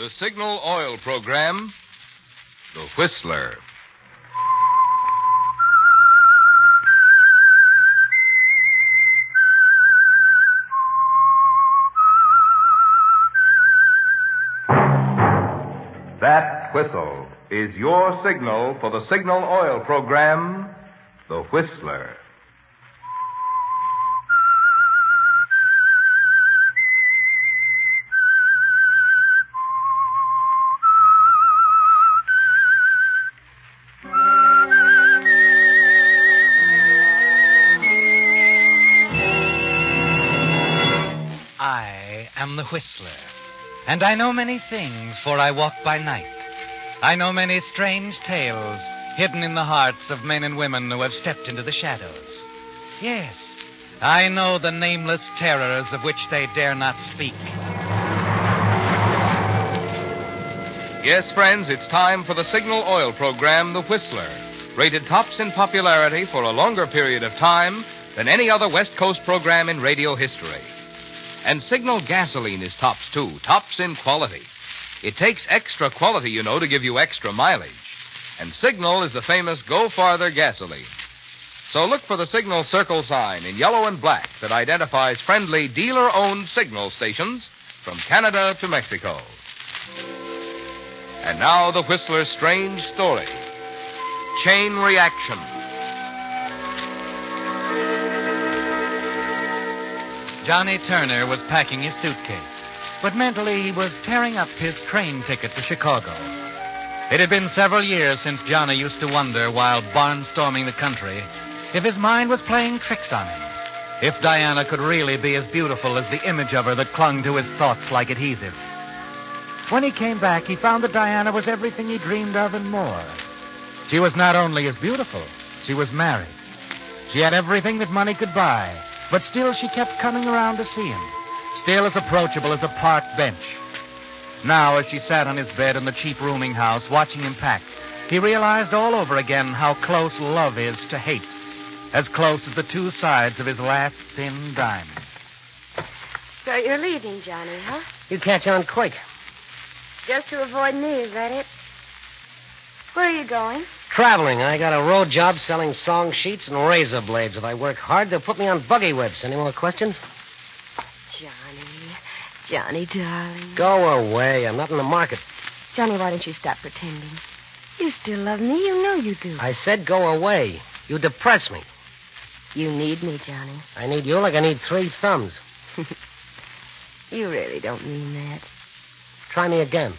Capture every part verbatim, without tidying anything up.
The Signal Oil Program, The Whistler. That whistle is your signal for the Signal Oil Program, The Whistler. I am the Whistler, and I know many things, for I walk by night. I know many strange tales hidden in the hearts of men and women who have stepped into the shadows. Yes, I know the nameless terrors of which they dare not speak. Yes, friends, it's time for the Signal Oil Program, The Whistler, rated tops in popularity for a longer period of time than any other West Coast program in radio history. And Signal gasoline is tops, too, tops in quality. It takes extra quality, you know, to give you extra mileage. And Signal is the famous Go Farther gasoline. So look for the Signal circle sign in yellow and black that identifies friendly dealer-owned Signal stations from Canada to Mexico. And now the Whistler's strange story. Chain Reaction. Johnny Turner was packing his suitcase, but mentally he was tearing up his train ticket to Chicago. It had been several years since Johnny used to wonder, while barnstorming the country, if his mind was playing tricks on him, if Diana could really be as beautiful as the image of her that clung to his thoughts like adhesive. When he came back, he found that Diana was everything he dreamed of and more. She was not only as beautiful, she was married. She had everything that money could buy, but still she kept coming around to see him, still as approachable as a park bench. Now, as she sat on his bed in the cheap rooming house watching him pack, he realized all over again how close love is to hate, as close as the two sides of his last thin diamond. So you're leaving, Johnny, huh? You catch on quick. Just to avoid me, is that it? Where are you going? Traveling. I got a road job selling song sheets and razor blades. If I work hard, they'll put me on buggy whips. Any more questions? Johnny. Johnny, darling. Go away. I'm not in the market. Johnny, why don't you stop pretending? You still love me. You know you do. I said go away. You depress me. You need me, Johnny. I need you like I need three thumbs. You really don't mean that. Try me again.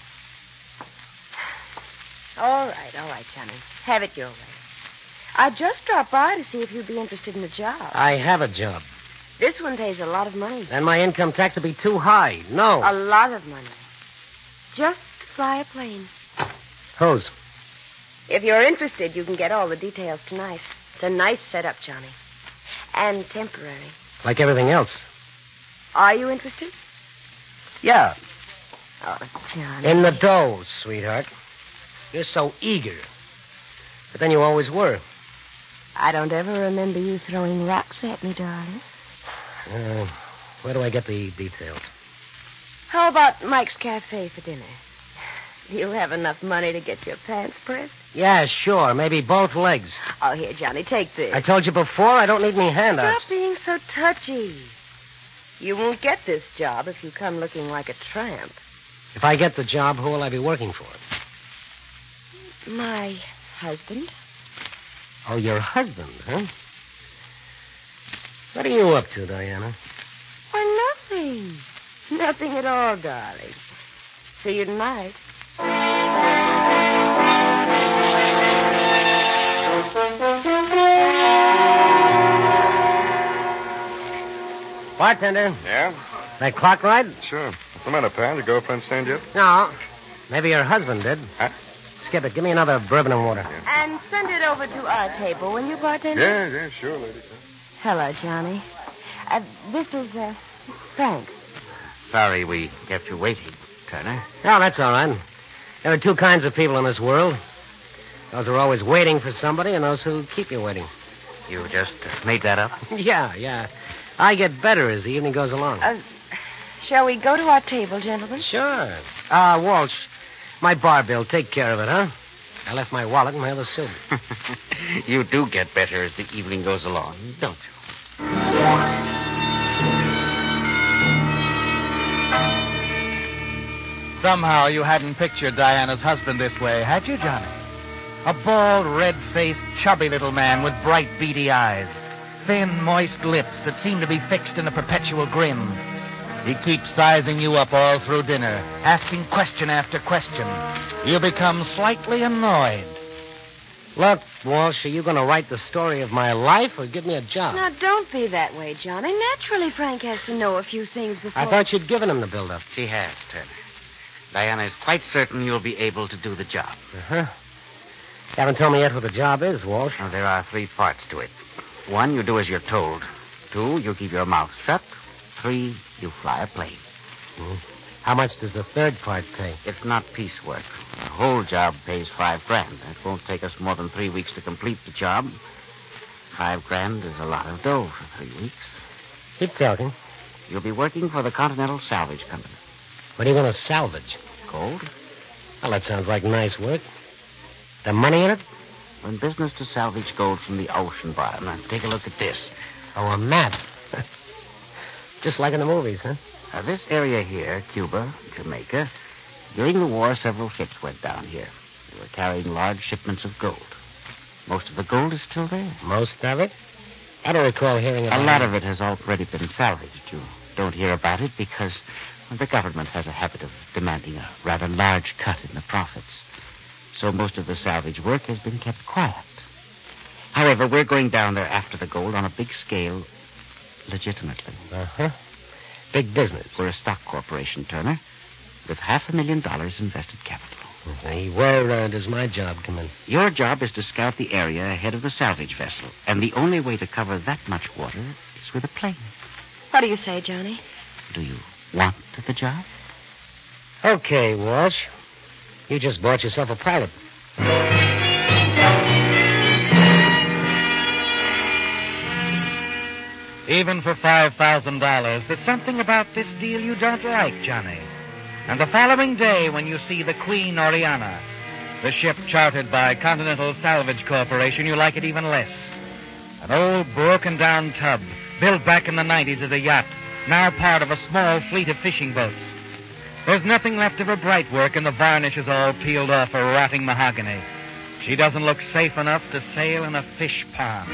All right, all right, Johnny. Have it your way. I just dropped by to see if you'd be interested in a job. I have a job. This one pays a lot of money. Then my income tax will be too high. No. A lot of money. Just fly a plane. Whose? If you're interested, you can get all the details tonight. It's a nice setup, Johnny. And temporary. Like everything else. Are you interested? Yeah. Oh, Johnny. In the dough, sweetheart. You're so eager. But then you always were. I don't ever remember you throwing rocks at me, darling. Uh, where do I get the details? How about Mike's Cafe for dinner? Do you have enough money to get your pants pressed? Yeah, sure. Maybe both legs. Oh, here, Johnny, take this. I told you before, I don't need any handouts. Stop being so touchy. You won't get this job if you come looking like a tramp. If I get the job, who will I be working for? My husband. Oh, your husband, huh? What are you up to, Diana? Why, nothing. Nothing at all, darling. See you tonight. Bartender. Yeah? That clock right? Sure. What's the matter, pal? Your girlfriend stand yet? No. Maybe your husband did. Huh? Skip it. Give me another bourbon and water. Yeah. And send it over to our table, will you, bartender? Yeah, yeah, sure, lady. Hello, Johnny. Uh, this is, uh, Frank. Sorry we kept you waiting, Turner. Oh, that's all right. There are two kinds of people in this world. Those who are always waiting for somebody and those who keep you waiting. You just made that up? yeah, yeah. I get better as the evening goes along. Uh, Shall we go to our table, gentlemen? Sure. Ah, uh, Walsh, my bar bill. Take care of it, huh? I left my wallet in my other suit. You do get better as the evening goes along, don't you? Somehow you hadn't pictured Diana's husband this way, had you, Johnny? A bald, red-faced, chubby little man with bright, beady eyes. Thin, moist lips that seem to be fixed in a perpetual grin. He keeps sizing you up all through dinner, asking question after question. You become slightly annoyed. Look, Walsh, are you going to write the story of my life or give me a job? Now, don't be that way, Johnny. Naturally, Frank has to know a few things before... I thought you'd given him the build-up. She has, Turner. Diana is quite certain you'll be able to do the job. Uh-huh. You haven't told me yet what the job is, Walsh. Well, there are three parts to it. One, you do as you're told. Two, you keep your mouth shut. Three, you fly a plane. Mm-hmm. How much does the third part pay? It's not piecework. The whole job pays five grand. It won't take us more than three weeks to complete the job. Five grand is a lot of dough for three weeks. Keep talking. You'll be working for the Continental Salvage Company. What are you going to salvage? Gold? Well, that sounds like nice work. The money in it? We're in business to salvage gold from the ocean bottom. Now, take a look at this. Oh, a map. Just like in the movies, huh? Now, this area here, Cuba, Jamaica, during the war, several ships went down here. They were carrying large shipments of gold. Most of the gold is still there. Most of it? I don't recall hearing about it. A lot of it has already been salvaged. You don't hear about it because the government has a habit of demanding a rather large cut in the profits. So most of the salvage work has been kept quiet. However, we're going down there after the gold on a big scale, legitimately. Uh-huh. Big business. We're a stock corporation, Turner, with half a million dollars invested capital. See, where uh, does my job come in? Your job is to scout the area ahead of the salvage vessel, and the only way to cover that much water is with a plane. What do you say, Johnny? Do you want the job? Okay, Walsh. You just bought yourself a pilot. Even for five thousand dollars, there's something about this deal you don't like, Johnny. And the following day, when you see the Queen Oriana, the ship chartered by Continental Salvage Corporation, you like it even less. An old broken-down tub, built back in the nineties as a yacht, now part of a small fleet of fishing boats. There's nothing left of her bright work, and the varnish is all peeled off her rotting mahogany. She doesn't look safe enough to sail in a fish pond.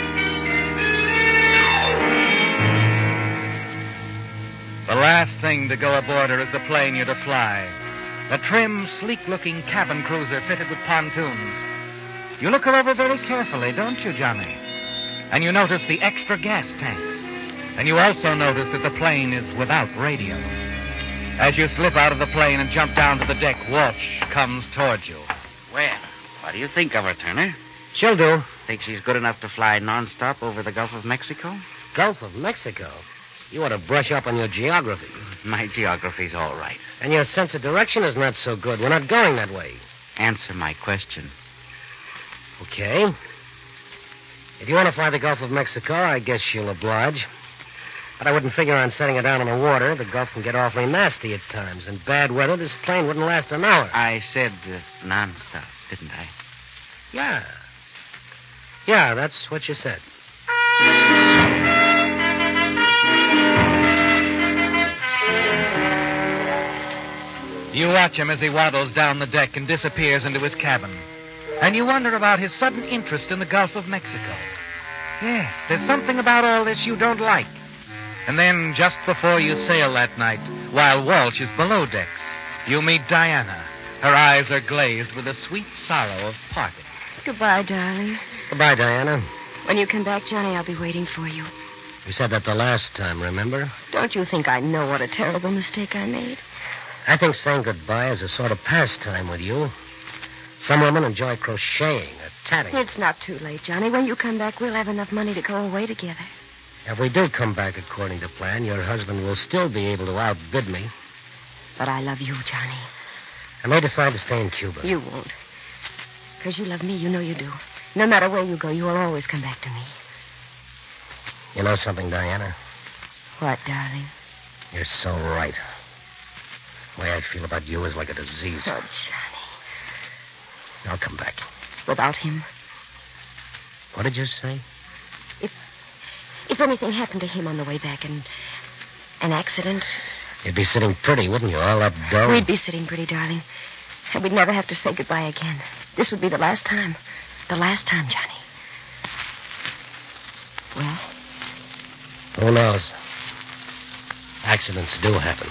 The last thing to go aboard her is the plane you're to fly. A trim, sleek-looking cabin cruiser fitted with pontoons. You look her over very carefully, don't you, Johnny? And you notice the extra gas tanks. And you also notice that the plane is without radio. As you slip out of the plane and jump down to the deck, Walsh comes towards you. Well, what do you think of her, Turner? She'll do. Think she's good enough to fly nonstop over the Gulf of Mexico? Gulf of Mexico? You ought to brush up on your geography. My geography's all right. And your sense of direction is not so good. We're not going that way. Answer my question. Okay. If you want to fly the Gulf of Mexico, I guess she'll oblige. But I wouldn't figure on setting it down in the water. The Gulf can get awfully nasty at times. In bad weather, this plane wouldn't last an hour. I said uh, nonstop, didn't I? Yeah. Yeah, that's what you said. You watch him as he waddles down the deck and disappears into his cabin. And you wonder about his sudden interest in the Gulf of Mexico. Yes, there's something about all this you don't like. And then, just before you sail that night, while Walsh is below decks, you meet Diana. Her eyes are glazed with the sweet sorrow of parting. Goodbye, darling. Goodbye, Diana. When you come back, Johnny, I'll be waiting for you. You said that the last time, remember? Don't you think I know what a terrible mistake I made? I think saying goodbye is a sort of pastime with you. Some women enjoy crocheting or tatting. It's not too late, Johnny. When you come back, we'll have enough money to go away together. If we do come back according to plan, your husband will still be able to outbid me. But I love you, Johnny. I may decide to stay in Cuba. You won't. Because you love me, you know you do. No matter where you go, you will always come back to me. You know something, Diana? What, darling? You're so right. The way I feel about you is like a disease. Oh, Johnny. I'll come back. Without him? What did you say? If if anything happened to him on the way back, and an accident... You'd be sitting pretty, wouldn't you? All up dull. We'd be sitting pretty, darling. And we'd never have to say goodbye again. This would be the last time. The last time, Johnny. Well? Who knows? Accidents do happen.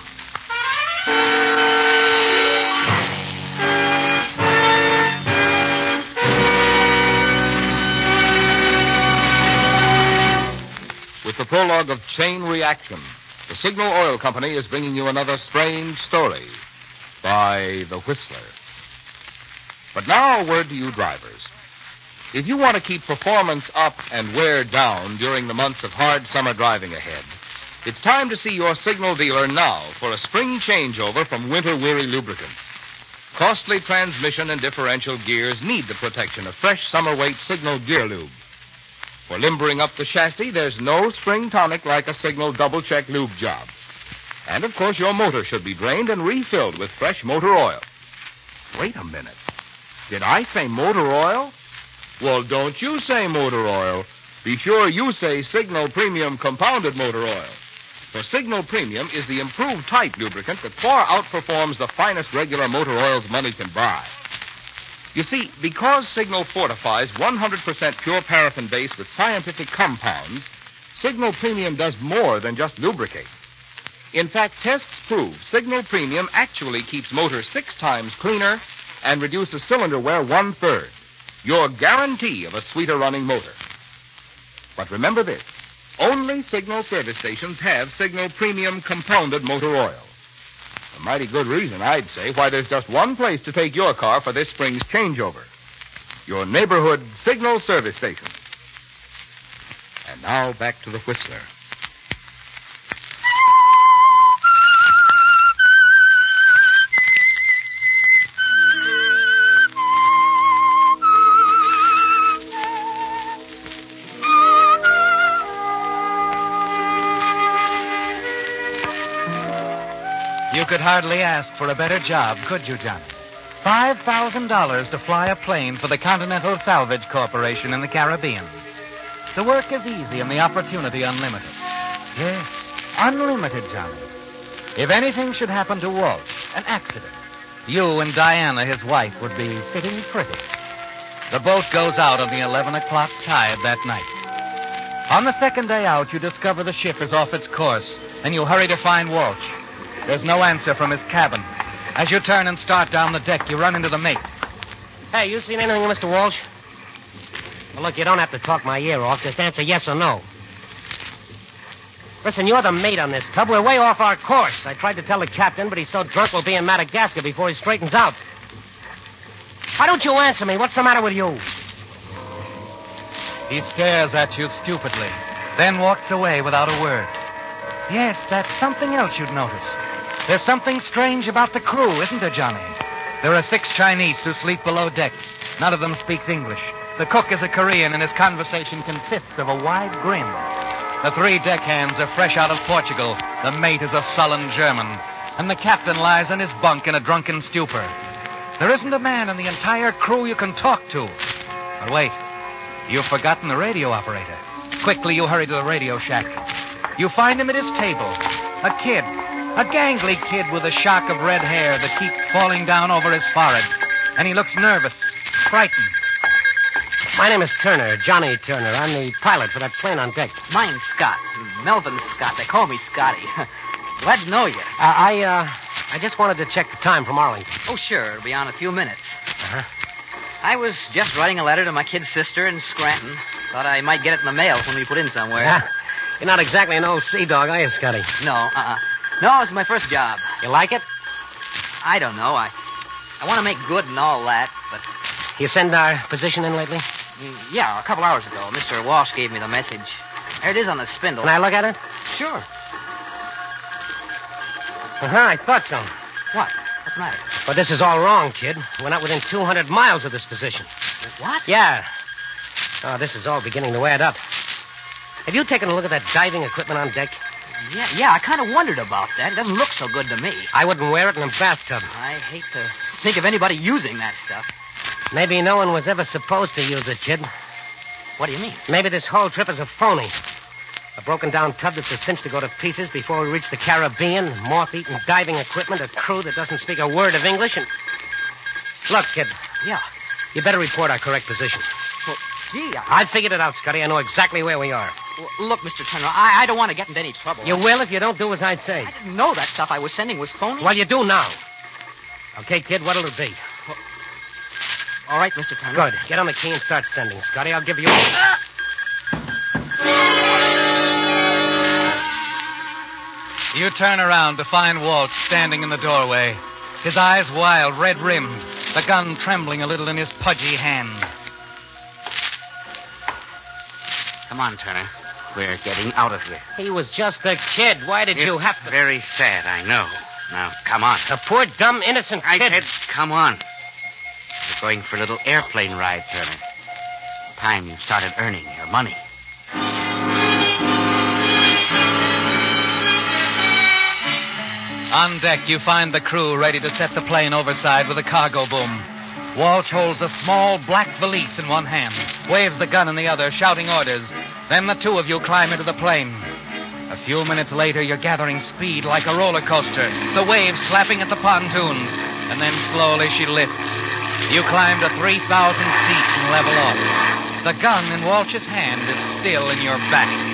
With the prologue of Chain Reaction, the Signal Oil Company is bringing you another strange story by The Whistler. But now a word to you drivers. If you want to keep performance up and wear down during the months of hard summer driving ahead, it's time to see your Signal dealer now for a spring changeover from winter-weary lubricants. Costly transmission and differential gears need the protection of fresh summer-weight Signal Gear Lube. For limbering up the chassis, there's no spring tonic like a Signal double-check lube job. And, of course, your motor should be drained and refilled with fresh motor oil. Wait a minute. Did I say motor oil? Well, don't you say motor oil. Be sure you say Signal Premium Compounded Motor Oil. For Signal Premium is the improved type lubricant that far outperforms the finest regular motor oils money can buy. You see, because Signal fortifies one hundred percent pure paraffin base with scientific compounds, Signal Premium does more than just lubricate. In fact, tests prove Signal Premium actually keeps motors six times cleaner and reduces cylinder wear one-third. Your guarantee of a sweeter running motor. But remember this, only Signal service stations have Signal Premium Compounded Motor Oil. A mighty good reason, I'd say, why there's just one place to take your car for this spring's changeover. Your neighborhood Signal service station. And now back to the Whistler. You could hardly ask for a better job, could you, Johnny? Five thousand dollars to fly a plane for the Continental Salvage Corporation in the Caribbean. The work is easy and the opportunity unlimited. Yes, unlimited, Johnny. If anything should happen to Walt, an accident, you and Diana, his wife, would be sitting pretty. The boat goes out on the eleven o'clock tide that night. On the second day out, you discover the ship is off its course, and you hurry to find Walsh. There's no answer from his cabin. As you turn and start down the deck, you run into the mate. Hey, you seen anything of Mister Walsh? Well, look, you don't have to talk my ear off. Just answer yes or no. Listen, you're the mate on this tub. We're way off our course. I tried to tell the captain, but he's so drunk we'll be in Madagascar before he straightens out. Why don't you answer me? What's the matter with you? He stares at you stupidly, then walks away without a word. Yes, that's something else you'd notice. There's something strange about the crew, isn't there, Johnny? There are six Chinese who sleep below decks. None of them speaks English. The cook is a Korean, and his conversation consists of a wide grin. The three deckhands are fresh out of Portugal. The mate is a sullen German. And the captain lies in his bunk in a drunken stupor. There isn't a man in the entire crew you can talk to. But wait, you've forgotten the radio operator. Quickly, you hurry to the radio shack. You find him at his table. A kid. A gangly kid with a shock of red hair that keeps falling down over his forehead. And he looks nervous, frightened. My name is Turner, Johnny Turner. I'm the pilot for that plane on deck. Mine's Scott. Melvin Scott. They call me Scotty. Glad to know you. Uh, I, uh, I just wanted to check the time from Arlington. Oh, sure. It'll be on in a few minutes. Uh-huh. I was just writing a letter to my kid's sister in Scranton. Thought I might get it in the mail when we put in somewhere. Yeah. You're not exactly an old sea dog, are you, Scotty? No, uh-uh. No, it's my first job. You like it? I don't know. I I want to make good and all that, but... You send our position in lately? Mm, yeah, a couple hours ago. Mister Walsh gave me the message. There it is on the spindle. Can I look at it? Sure. Uh-huh, I thought so. What? What's the matter? But this is all wrong, kid. We're not within two hundred miles of this position. What? Yeah. Oh, this is all beginning to add up. Have you taken a look at that diving equipment on deck? Yeah, yeah, I kind of wondered about that. It doesn't look so good to me. I wouldn't wear it in a bathtub. I hate to think of anybody using that stuff. Maybe no one was ever supposed to use it, kid. What do you mean? Maybe this whole trip is a phony. A broken-down tub that's a cinch to go to pieces before we reach the Caribbean, moth-eaten diving equipment, a crew that doesn't speak a word of English, and... Look, kid. Yeah. You better report our correct position. Well, gee, I... I figured it out, Scotty. I know exactly where we are. Well, look, Mister Turner, I, I don't want to get into any trouble. You will if you don't do as I say. I didn't know that stuff I was sending was phony. Well, you do now. Okay, kid, what'll it be? Well, all right, Mister Turner. Good. Get on the key and start sending, Scotty. I'll give you... Ah! You turn around to find Walt standing in the doorway, his eyes wild, red-rimmed, the gun trembling a little in his pudgy hand. Come on, Turner. We're getting out of here. He was just a kid. Why did it's you have to... very sad, I know. Now, come on. A poor, dumb, innocent I kid. said, come on. We're going for a little airplane ride, Turner. Time you started earning your money. On deck, you find the crew ready to set the plane overside with a cargo boom. Walsh holds a small black valise in one hand, waves the gun in the other, shouting orders. Then the two of you climb into the plane. A few minutes later, you're gathering speed like a roller coaster, the waves slapping at the pontoons. And then slowly she lifts. You climb to three thousand feet and level off. The gun in Walsh's hand is still in your back.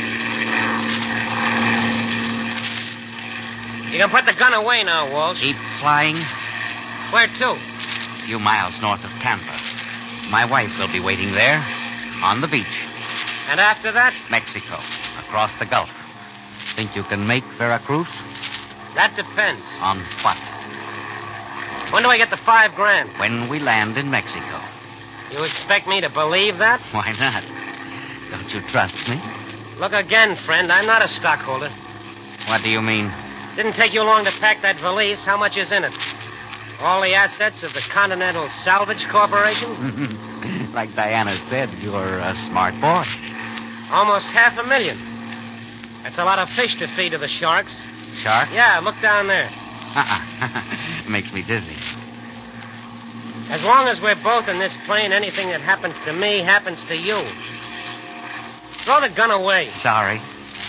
You can put the gun away now, Walsh. Keep flying. Where to? A few miles north of Tampa. My wife will be waiting there, on the beach. And after that? Mexico, across the Gulf. Think you can make Veracruz? That depends. On what? When do I get the five grand? When we land in Mexico. You expect me to believe that? Why not? Don't you trust me? Look again, friend. I'm not a stockholder. What do you mean? Didn't take you long to pack that valise. How much is in it? All the assets of the Continental Salvage Corporation? Like Diana said, you're a smart boy. Almost half a million. That's a lot of fish to feed to the sharks. Shark? Yeah, look down there. Uh-uh. Makes me dizzy. As long as we're both in this plane, anything that happens to me happens to you. Throw the gun away. Sorry.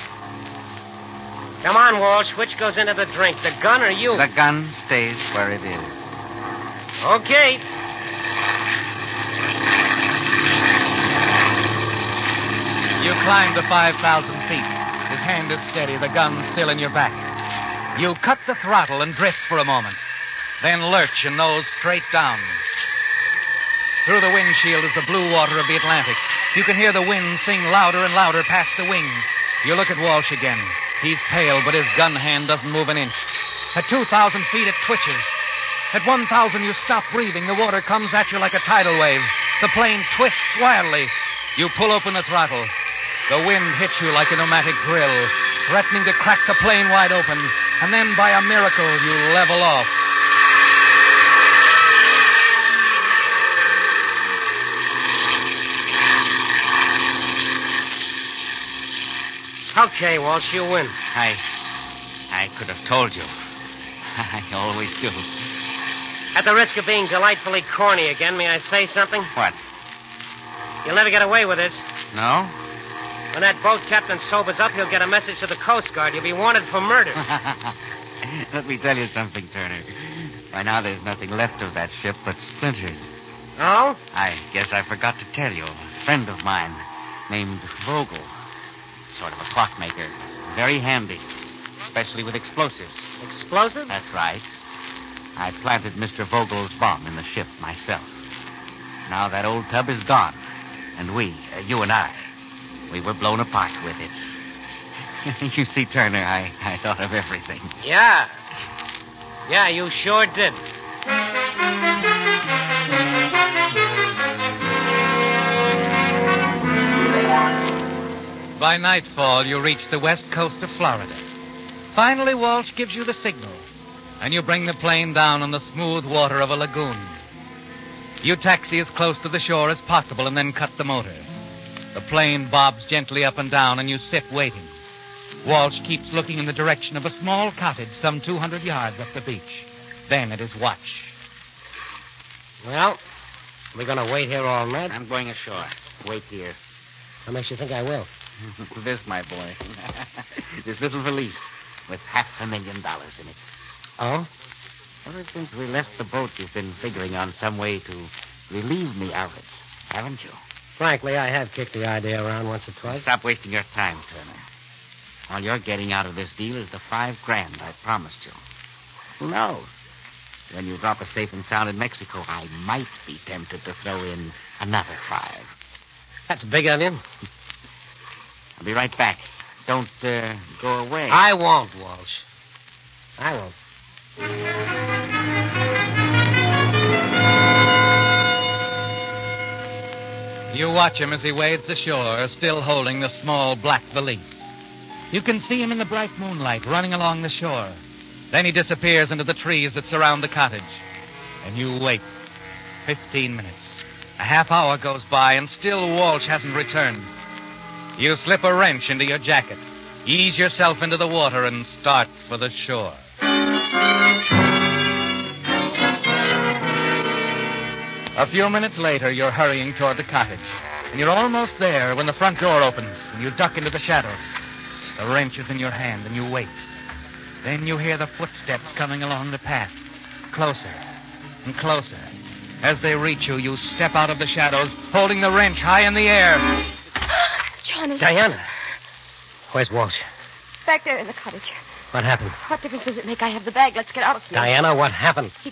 Come on, Walsh. Which goes into the drink, the gun or you? The gun stays where it is. Okay. You climb to five thousand feet. His hand is steady, the gun still in your back. You cut the throttle and drift for a moment. Then lurch and nose straight down. Through the windshield is the blue water of the Atlantic. You can hear the wind sing louder and louder past the wings. You look at Walsh again. He's pale, but his gun hand doesn't move an inch. At two thousand feet, it twitches. At one thousand, you stop breathing. The water comes at you like a tidal wave. The plane twists wildly. You pull open the throttle. The wind hits you like a pneumatic drill, threatening to crack the plane wide open. And then, by a miracle, you level off. Okay, Walsh, you win. I... I could have told you. I always do. At the risk of being delightfully corny again, may I say something? What? You'll never get away with this. No? When that boat captain sobers up, he'll get a message to the Coast Guard. You'll be wanted for murder. Let me tell you something, Turner. By now there's nothing left of that ship but splinters. Oh? I guess I forgot to tell you. A friend of mine named Vogel. Sort of a clockmaker. Very handy. Especially with explosives. Explosives? That's right. I planted Mister Vogel's bomb in the ship myself. Now that old tub is gone. And we, uh, you and I, we were blown apart with it. You see, Turner, I, I thought of everything. Yeah. Yeah, you sure did. By nightfall, you reach the west coast of Florida. Finally, Walsh gives you the signal, and you bring the plane down on the smooth water of a lagoon. You taxi as close to the shore as possible and then cut the motor. The plane bobs gently up and down, and you sit waiting. Walsh keeps looking in the direction of a small cottage some two hundred yards up the beach. Then at his watch. Well, we're going to wait here all night? I'm going ashore. Wait here. What makes you think I will? This, my boy. This little valise with half a million dollars in it. Oh? Ever since we left the boat, you've been figuring on some way to relieve me of it, haven't you? Frankly, I have kicked the idea around once or twice. Stop wasting your time, Turner. All you're getting out of this deal is the five grand I promised you. Who knows? When you drop us safe and sound in Mexico, I might be tempted to throw in another five. That's big of you. I'll be right back. Don't uh, go away. I won't, Walsh. I won't. You watch him as he wades ashore, still holding the small black valise. You can see him in the bright moonlight running along the shore. Then he disappears into the trees that surround the cottage. And you wait. Fifteen minutes. A half hour goes by, and still Walsh hasn't returned. You slip a wrench into your jacket, ease yourself into the water, and start for the shore. A few minutes later, you're hurrying toward the cottage. And you're almost there when the front door opens, and you duck into the shadows. The wrench is in your hand, and you wait. Then you hear the footsteps coming along the path. Closer and closer. As they reach you, you step out of the shadows, holding the wrench high in the air. Johnny. Diana. Where's Walsh? Back there in the cottage. What happened? What difference does it make? I have the bag. Let's get out of here. Diana, what happened? He...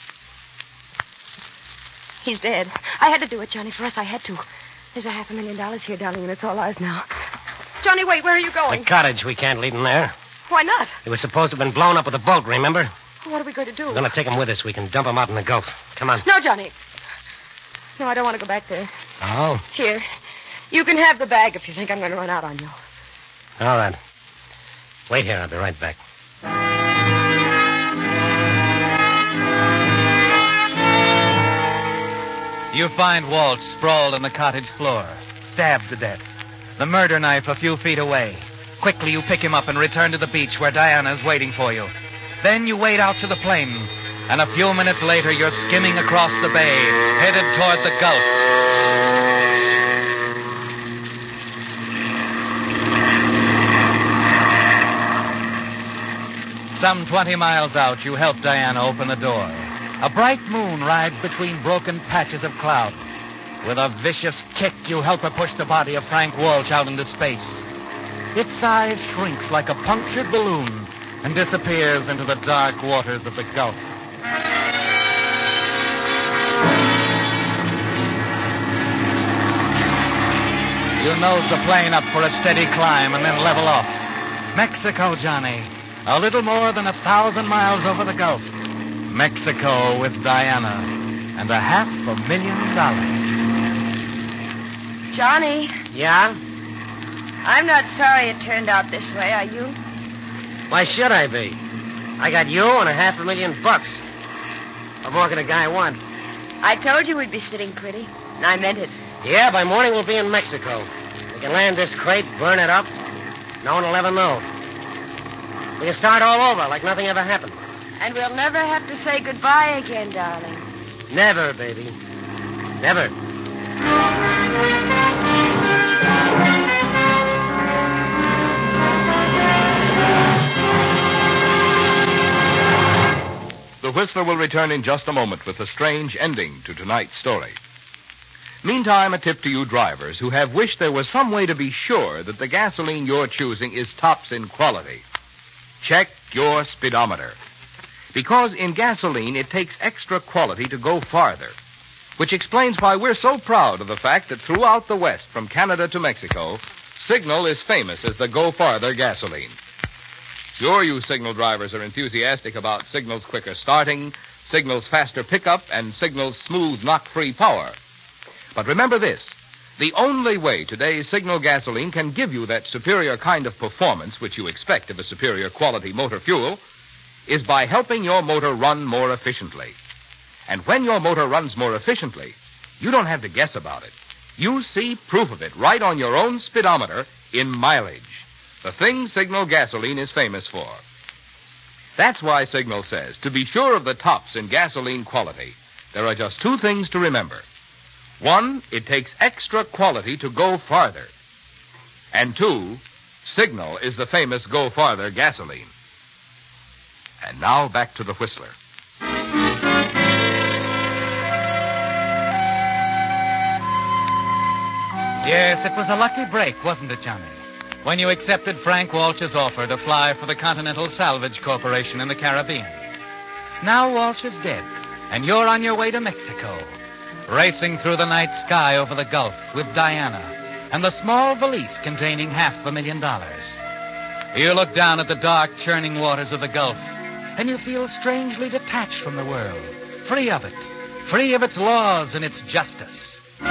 He's dead. I had to do it, Johnny. For us, I had to. There's a half a million dollars here, darling, and it's all ours now. Johnny, wait. Where are you going? The cottage. We can't leave him there. Why not? It was supposed to have been blown up with a boat, remember? What are we going to do? We're going to take him with us. We can dump him out in the Gulf. Come on. No, Johnny. No, I don't want to go back there. Oh? Here. You can have the bag if you think I'm going to run out on you. All right. Wait here. I'll be right back. You find Walt sprawled on the cottage floor, stabbed to death. The murder knife a few feet away. Quickly you pick him up and return to the beach where Diana's waiting for you. Then you wade out to the plain, and a few minutes later you're skimming across the bay, headed toward the Gulf. Some twenty miles out, you help Diana open the door. A bright moon rides between broken patches of cloud. With a vicious kick, you help her push the body of Frank Walsh out into space. Its size shrinks like a punctured balloon and disappears into the dark waters of the Gulf. You nose the plane up for a steady climb and then level off. Mexico, Johnny. A little more than a thousand miles over the Gulf. Mexico with Diana and a half a million dollars. Johnny. Yeah? I'm not sorry it turned out this way, are you? Why should I be? I got you and a half a million bucks. What more could a guy want? I told you we'd be sitting pretty, and I meant it. Yeah, by morning we'll be in Mexico. We can land this crate, burn it up. No one will ever know. We can start all over like nothing ever happened. And we'll never have to say goodbye again, darling. Never, baby. Never. The Whistler will return in just a moment with a strange ending to tonight's story. Meantime, a tip to you drivers who have wished there was some way to be sure that the gasoline you're choosing is tops in quality. Check your speedometer. Because in gasoline, it takes extra quality to go farther, which explains why we're so proud of the fact that throughout the West, from Canada to Mexico, Signal is famous as the Go Farther gasoline. Sure, you Signal drivers are enthusiastic about Signal's quicker starting, Signal's faster pickup, and Signal's smooth knock-free power. But remember this, the only way today's Signal gasoline can give you that superior kind of performance which you expect of a superior quality motor fuel is by helping your motor run more efficiently. And when your motor runs more efficiently, you don't have to guess about it. You see proof of it right on your own speedometer in mileage. the thing Signal gasoline is famous for. That's why Signal says, to be sure of the tops in gasoline quality, there are just two things to remember. One, it takes extra quality to go farther. And two, Signal is the famous Go Farther gasoline. And now back to the Whistler. Yes, it was a lucky break, wasn't it, Johnny? When you accepted Frank Walsh's offer to fly for the Continental Salvage Corporation in the Caribbean. Now Walsh is dead, and you're on your way to Mexico, racing through the night sky over the Gulf with Diana and the small valise containing half a million dollars. You look down at the dark, churning waters of the Gulf, and you feel strangely detached from the world, free of it, free of its laws and its justice.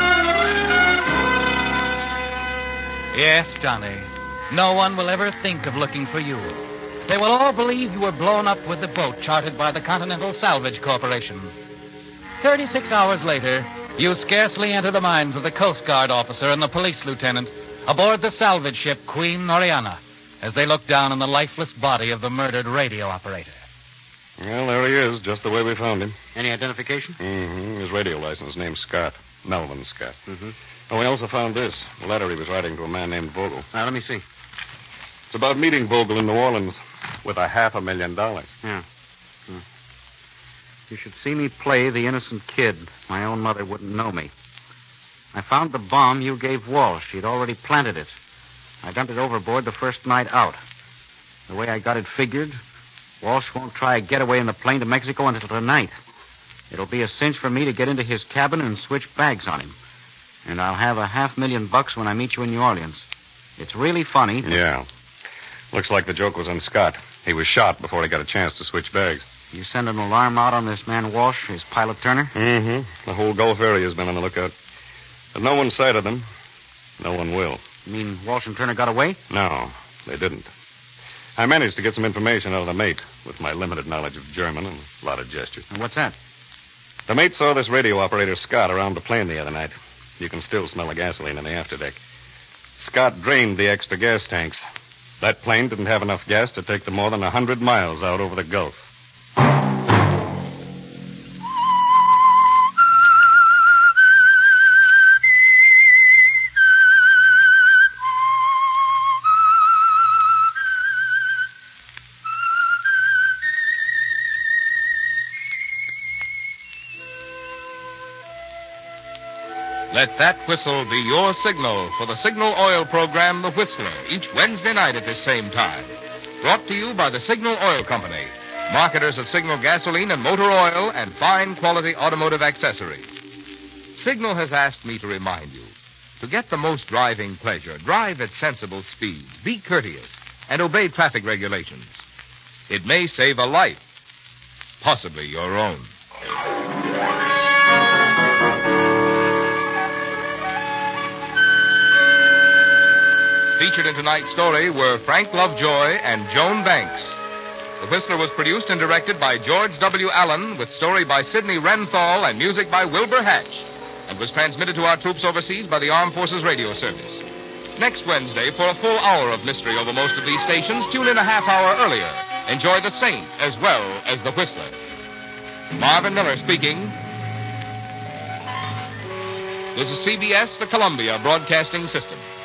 Yes, Johnny, no one will ever think of looking for you. They will all believe you were blown up with the boat chartered by the Continental Salvage Corporation. Thirty-six hours later, you scarcely enter the minds of the Coast Guard officer and the police lieutenant aboard the salvage ship Queen Oriana as they look down on the lifeless body of the murdered radio operator. Well, there he is, just the way we found him. Any identification? Mm-hmm. His radio license name's Scott. Melvin Scott. Mm-hmm. Oh, we also found this. A letter he was writing to a man named Vogel. Now, let me see. It's about meeting Vogel in New Orleans with a half a million dollars. Yeah. Hmm. You should see me play the innocent kid. My own mother wouldn't know me. I found the bomb you gave Walsh. He'd already planted it. I dumped it overboard the first night out. The way I got it figured, Walsh won't try a getaway in the plane to Mexico until tonight. It'll be a cinch for me to get into his cabin and switch bags on him. And I'll have a half million bucks when I meet you in New Orleans. It's really funny. Yeah. Looks like the joke was on Scott. He was shot before he got a chance to switch bags. You send an alarm out on this man Walsh, his pilot Turner? Mm-hmm. The whole Gulf area has been on the lookout. But no one sighted them. No one will. You mean Walsh and Turner got away? No, they didn't. I managed to get some information out of the mate with my limited knowledge of German and a lot of gestures. And what's that? The mate saw this radio operator, Scott, around the plane the other night. You can still smell the gasoline in the afterdeck. Scott drained the extra gas tanks. That plane didn't have enough gas to take them more than a hundred miles out over the Gulf. Let that whistle be your signal for the Signal Oil program, The Whistler, each Wednesday night at this same time. Brought to you by the Signal Oil Company, marketers of Signal gasoline and motor oil and fine quality automotive accessories. Signal has asked me to remind you, to get the most driving pleasure, drive at sensible speeds, be courteous, and obey traffic regulations. It may save a life, possibly your own. Featured in tonight's story were Frank Lovejoy and Joan Banks. The Whistler was produced and directed by George W. Allen, with story by Sidney Renthal and music by Wilbur Hatch, and was transmitted to our troops overseas by the Armed Forces Radio Service. Next Wednesday, for a full hour of mystery over most of these stations, tune in a half hour earlier. Enjoy The Saint as well as The Whistler. Marvin Miller speaking. This is C B S, the Columbia Broadcasting System.